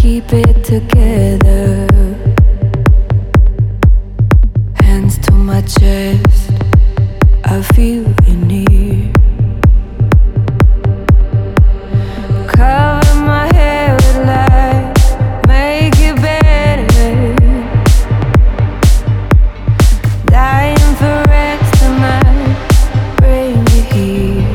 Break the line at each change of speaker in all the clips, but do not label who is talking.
keep it together. Hands to my chest, I feel you near. Cover my hair with light, make it better. Dying for rest tonight, bring you here.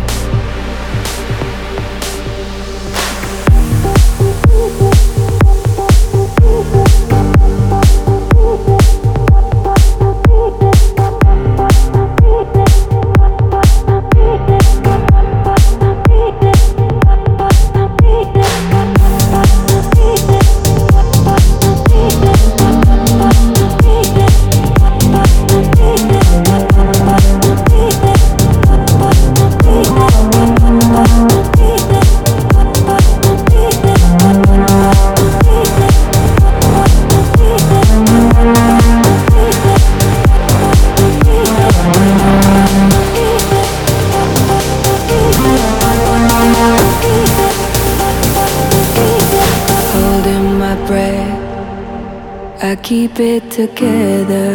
I keep it together.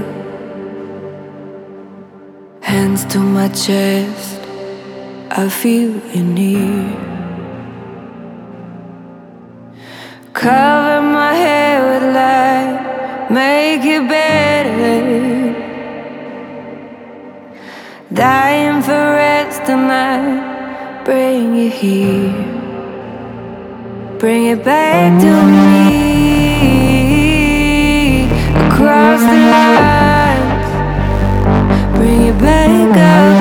Hands to my chest, I feel you near. Cover my hair with light, make it better. Dying for rest tonight, bring you here. Bring it back to me. Across the lines, bring it back up.